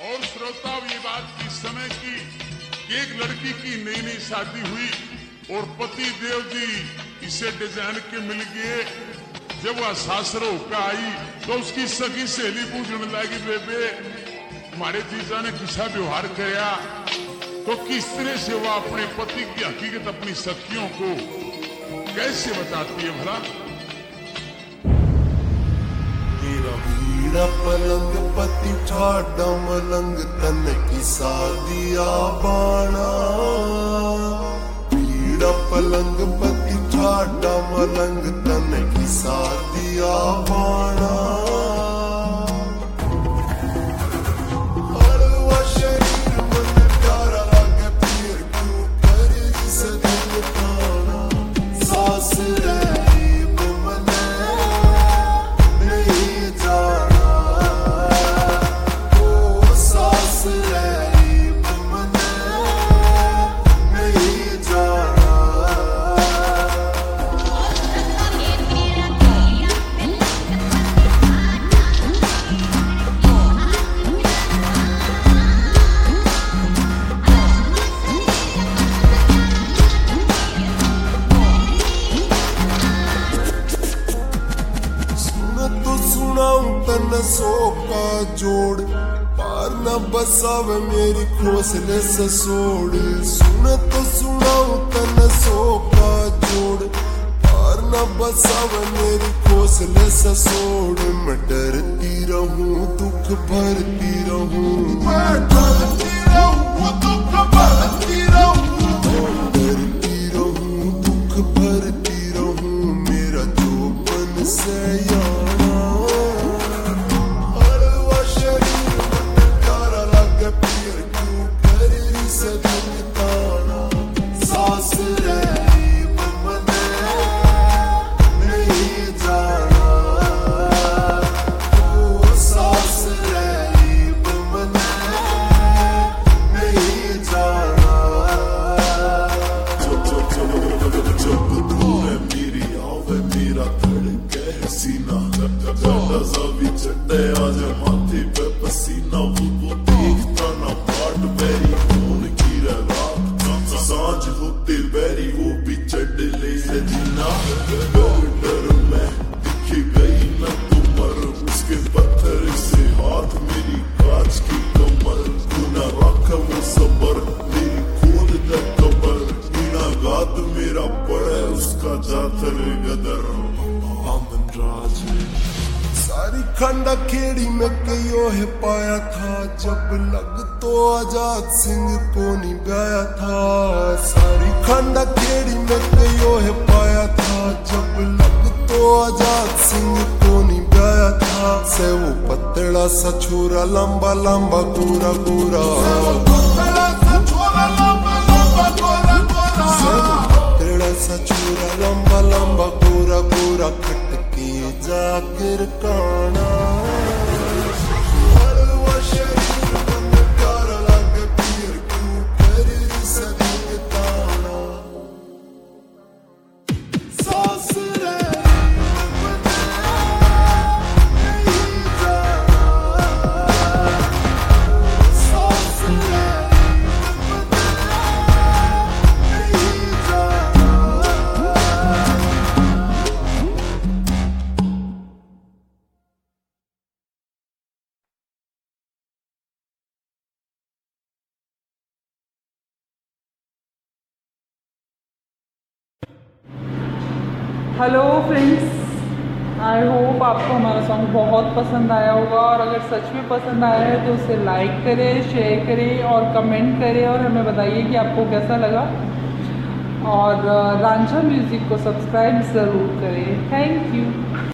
और श्रोता ये बात इस समय की कि एक लड़की की नई नई शादी हुई और पति देव जी इसे डिजाइन के मिल गए। जब वह सासर होकर आई तो उसकी सगी सहेली पूछने लगी, बेबे हमारे जीजा ने किसा व्यवहार किया, तो किस तरह से वह अपने पति की हकीकत अपनी सखियों को कैसे बताती है भला। हीरा पलंग पति ठाडा मलंग तन की सादिया बाणा। हीरा पलंग पति ठाडा मलंग तन की सादिया बाणा। हलवा शरीर मन प्यारा लागे फिर क्यों कर सजन ताना। सास सो का जोड़ पार न बसावे मेरी खोसले ससोड़। सुन तो सुनाऊं तन सो का जोड़ पार न बसावे मेरी खोसले ससोड़। मैं डरती रहूं दुख भरती रहूं, मैं डरती रहूं दुख भरती रहूं, डरती रहूं दुख भरती रहूं। मेरा जो मन से खंडा खेड़ी में कयो है पाया था। जब लग तो आजाद सिंह को नहीं ब्याया था। सारी खंडा खेड़ी में कयो है पाया था। जब लग तो आजाद सिंह को नहीं ब्याया था। से वो पतला सा छोरा लंबा लंबा गोरा गोरा, पतला सा छोरा लंबा लंबा गोरा गोरा, से वो पतला सा छोरा लंबा लंबा गोरा गोरा खटके जाकर काना। हलवा शरीर मन प्यारा लागे फिर क्यों कर सजन ताना। सास रे हेलो फ्रेंड्स, आई होप आपको हमारा सॉन्ग बहुत पसंद आया होगा। और अगर सच में पसंद आया है तो उसे लाइक करें, शेयर करें और कमेंट करें और हमें बताइए कि आपको कैसा लगा। और रांझा म्यूज़िक को सब्सक्राइब ज़रूर करें। Thank you.